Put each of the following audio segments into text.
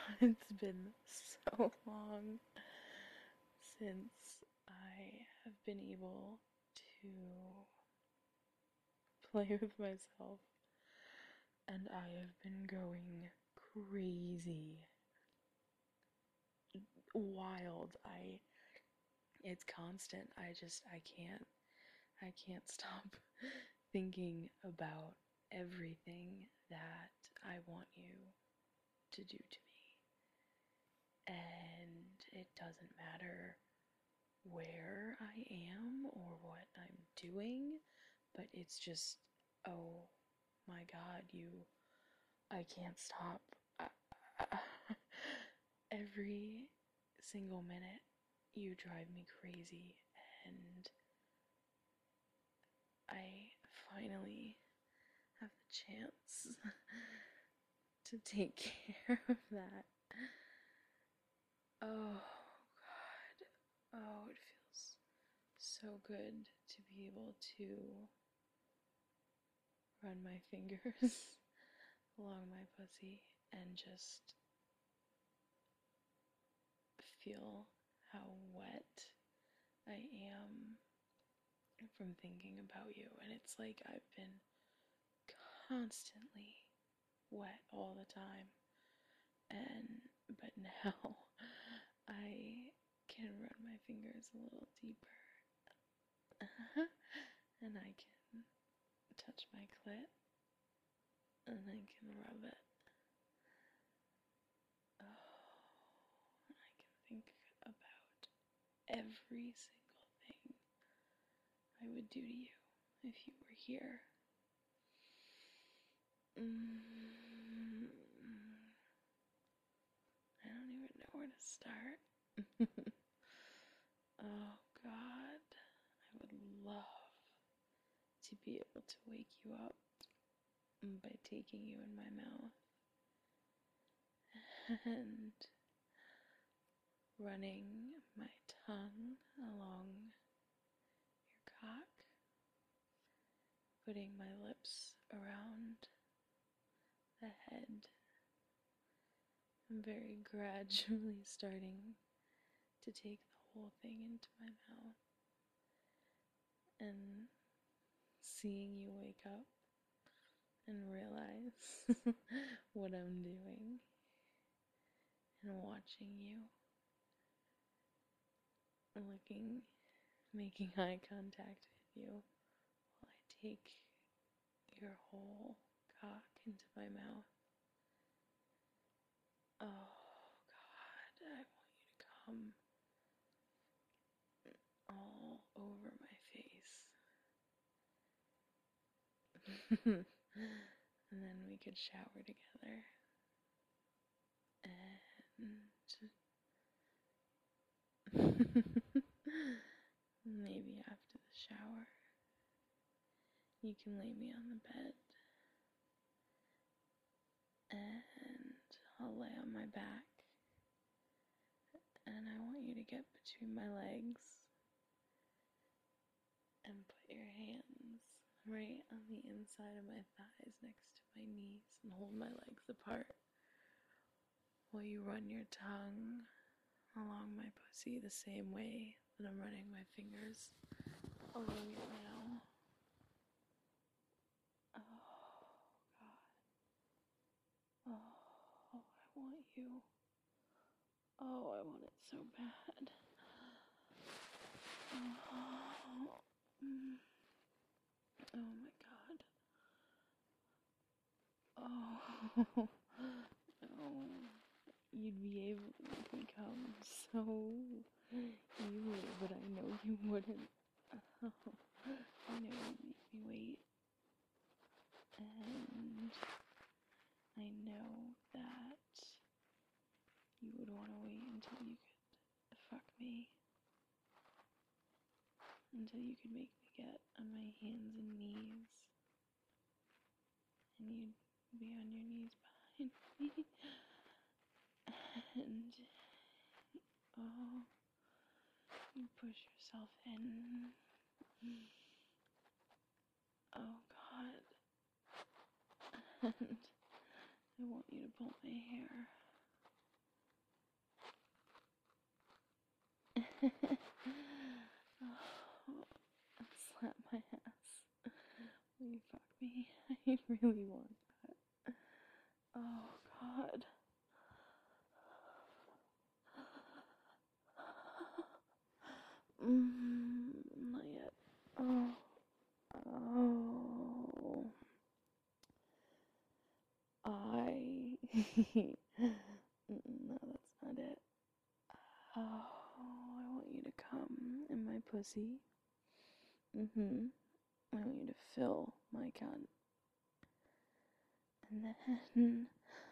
It's been so long since I have been able to play with myself, and I have been going crazy, wild. It's constant. I can't stop thinking about everything that I want you to do to me. And it doesn't matter where I am or what I'm doing, but it's just, oh my god, I can't stop. Every single minute, you drive me crazy, and I finally have the chance to take care of that. Oh god. Oh, it feels so good to be able to run my fingers along my pussy and just feel how wet I am from thinking about you. And it's like I've been constantly wet all the time. But now I can run my fingers a little deeper. And I can touch my clit and I can rub it. Oh, and I can think about every single thing I would do to you if you were here. I don't even know where to start. Oh God, I would love to be able to wake you up by taking you in my mouth and running my tongue along your cock, putting my lips around the head. I'm very gradually starting to take the whole thing into my mouth and seeing you wake up and realize what I'm doing and watching you making eye contact with you while I take your whole cock into my mouth. Oh God, I want you to come all over my face. And then we could shower together. And maybe after the shower, you can lay me on the bed and I'll lay on my back. And I want you to get between my legs and put your hands right on the inside of my thighs next to my knees and hold my legs apart while you run your tongue along my pussy the same way that I'm running my fingers along it now. Oh, God. Oh, I want you. Oh, I want it so bad. Oh, oh my God. Oh, oh, you'd be able to make me come so easily, but I know you wouldn't. Oh, I know you'd make me wait, and I know that you would want to wait until you could fuck me, until you could make me get on my hands and knees, and you'd be on your knees behind me, and oh, you push yourself in. Oh God. And I want you to pull my hair Oh, slap my ass. Will you fuck me? I really want that. Oh, God. Not yet. Oh. Oh. No, that's not it. Oh, I want you to come in my pussy. Mm-hmm. I want you to fill my cunt. And then,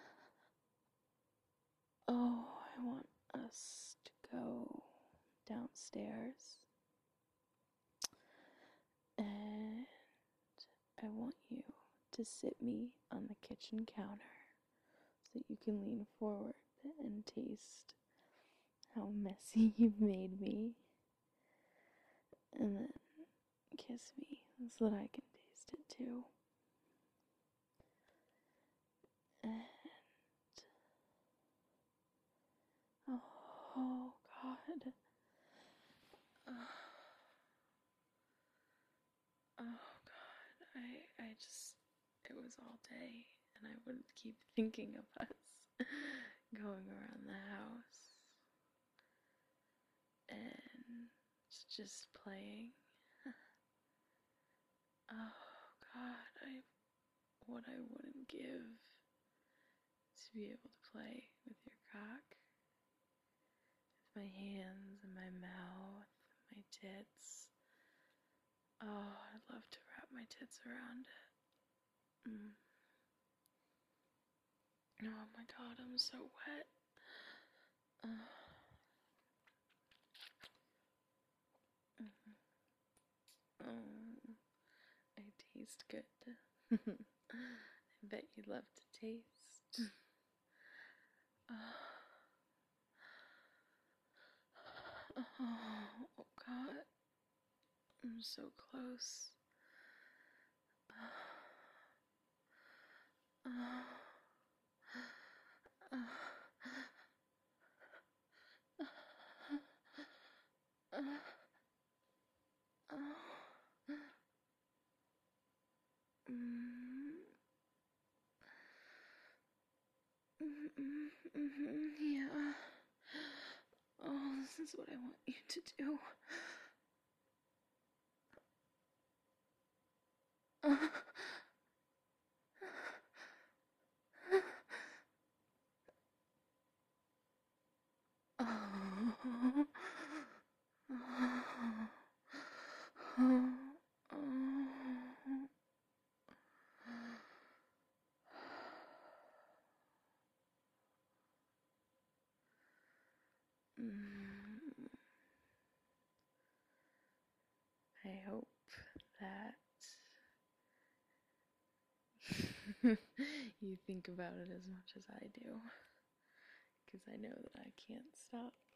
oh, I want us to go downstairs. And I want you to sit me on the kitchen counter so that you can lean forward and taste how messy you've made me. And then kiss me so that I can taste it too. And oh, God. Oh, God. It was all day, and I would keep thinking of us going around the house and just playing. Oh, God. What I wouldn't give to be able to play with your cock. With my hands and my mouth, my tits. Oh, I'd love to wrap my tits around it. Oh my God, I'm so wet. I taste good. I bet you'd love to taste. Oh God, I'm so close. Yeah. Oh, this is what I want you to do. I hope that you think about it as much as I do, because I know that I can't stop